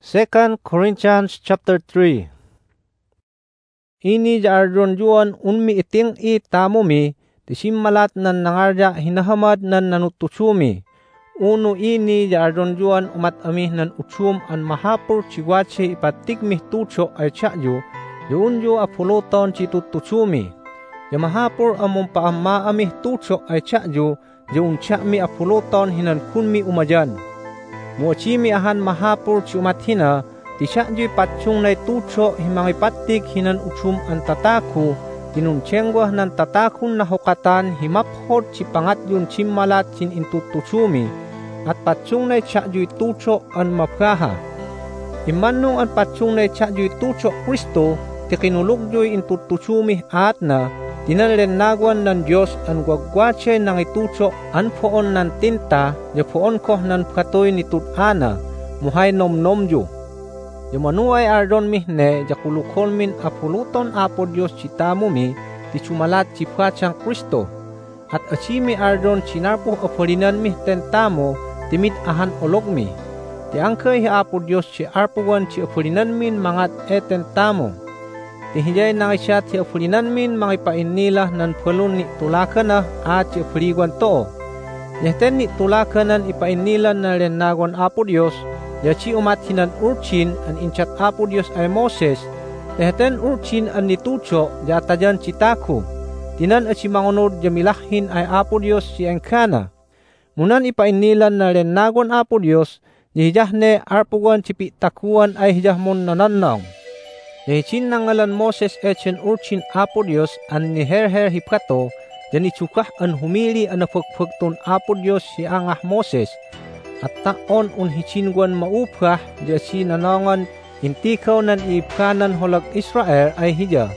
2 Corinthians chapter 3. Ini jaardon juan unmi iting tamumi, tisimmalat nan nangarja hinahamad nan nanutusumi. Uno ini jaardon juan umat amih nan utsum an mahapur chiwache ipatikmih tucho ay chakju, yunjo apuluton chitutusumi. Ya mahapur among paamma amih tucho ay chakju, yun chakmi apuluton hinan kunmi umajan. Muachimi ahan mahapur ci umat hina, ti syakjui patsyong na tucho himangipatik hinan utsum an tataku, tinuncenggwah nan tatakun na hukatan himaphod ci pangatyun cimmalat cin intutusumi, at patsyong na syakjui tucho an mapkaha. Imanong an patsyong na syakjui tucho Kristo, ti kinulugjoy intutusumi at na, tinanlenagwan ng Diyos ang gwagwache ng itucho an poon ng tinta, ya poon ko ng katoy ni tutana, muhay nomnomju. Ya manuay ardon mihne, ya kulukon min apuluton apo Diyos citamu mi, ti sumalat cipachang Kristo. At asimi ardon cinarpo apalinan mih tentamo, timid ahan olog mi. Ti angkay apo Diyos ci arpuan ci apalinan min mangat tentamo. Tihijay na siya ti apulinan min mga ipainila nan pulun ni tulakan na at ti apuliguan to. Yahten ni tulakanan ipainilan na lenagwan apo Diyos, yachi umat hinan urchin an inchat apo Diyos ay Moses, yahten urchin an nitucho yatajan citaku. Tinan at si mangunod jamilahin ay apo Diyos si engkana. Munan ipainilan na lenagwan apo Diyos, yahijahne arpugan cipitakuan ay hijahmon nananaw. Yahichin nangalan Moses echen urchin apo Diyos an niherher hipkato, jani cukah an humili an napagpagton apo Diyos si angah Moses, at taon hichinguan maupah jasi nanangan intikaw nan iipkanan holag Israel ay hija.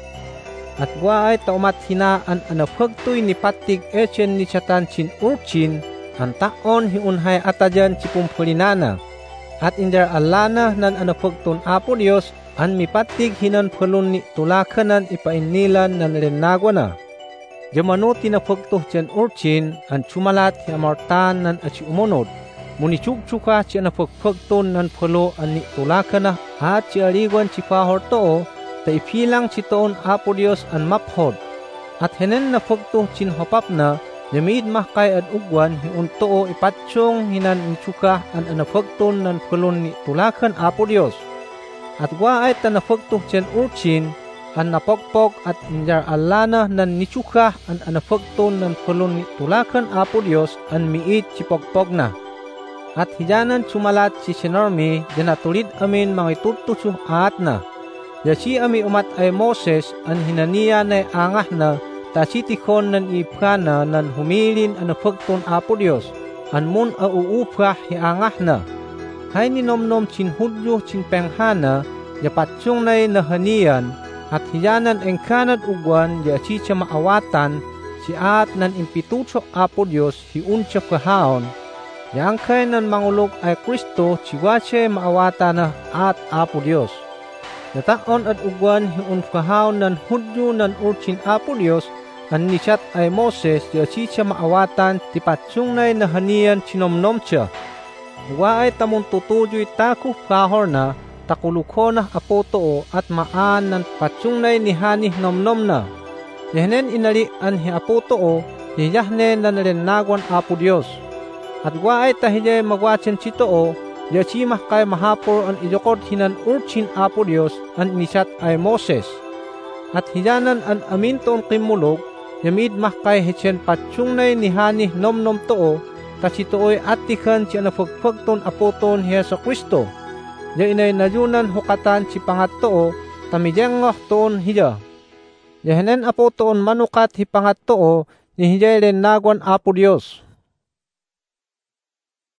At gwa ay taumat hinaan an napagtoy ni patig echen ni chatan chin urchin, an taon hiunhay atajan cipumpulinana, at indar alana nan anapagton apo Diyos, an mipatig hinan pulun ni tulakanan ipainilan nan lenagwana. Jamano tinapagtuh jan urchin, an cumalat hiamartan nan aci umunod. Munichukchuka ci anapagpagton nan pulo an ni tulakana at ci ariguan ci pahor too, ta ipilang ci toon apo Diyos an maphod. At henen napagtuh cin hopap na, yamid mahkay ad ugwan hiun too ipatsyong hinan inchuka an anapagton nan pulun ni tulakan apo Diyos. At gwa ay tanapagtuh chen urchin, an napagpog at indar alana nan nichukah an anapagton nan pulun ni tulakan apo Diyos an miit cipagpog na. At hijanan sumalat si Sinormi, janatulid amin mga itutusuh at na. Yasi ami umat ay Moses, an hinaniya na angah na, tasitikon nan ipkana nan humilin an napagton apo Diyos, an mun auupah hiangah na. Hay ninomnom chin hudyo chin penghana, ya patsyong na'y nahanian, at hiyanan engkanad ugwan ya chicha maawatan, si at nan impitucho apo Diyos hiuncha kahaon, ya angkay nan mangulog ay Kristo chiwache maawatan na at apo Diyos. Nataon at ugwan hiun kahaon nan hudyo nan urchin apo Diyos, an nisat ay Moses ya chicha maawatan ti patsyong na'y nahanian chinomnom siya. Wa ay tamon tutujoy taku kahor na, takuluko na apo too at maan ng patsyong na'y nihanih nomnom na. Yahnen inalian hi apo too, yahne na nalenagwan apo Diyos. At wa ay tahijay magwatsin si too, yachimah kay mahapor an ijokod hinan urchin apo Diyos an inisat ay Moses. At hiyanan an aminton kimulog, yamid mahkay hichen patsyong na'y nihanih nomnom too, kasi tooy atikan si anapagpagton apoton hiya sa Kristo. Ya inay najunan hukatan si pangat too, tamidyangah toon hiya. Ya henen apoton manukat hi pangat too, ni hijay lenagwan apo Diyos.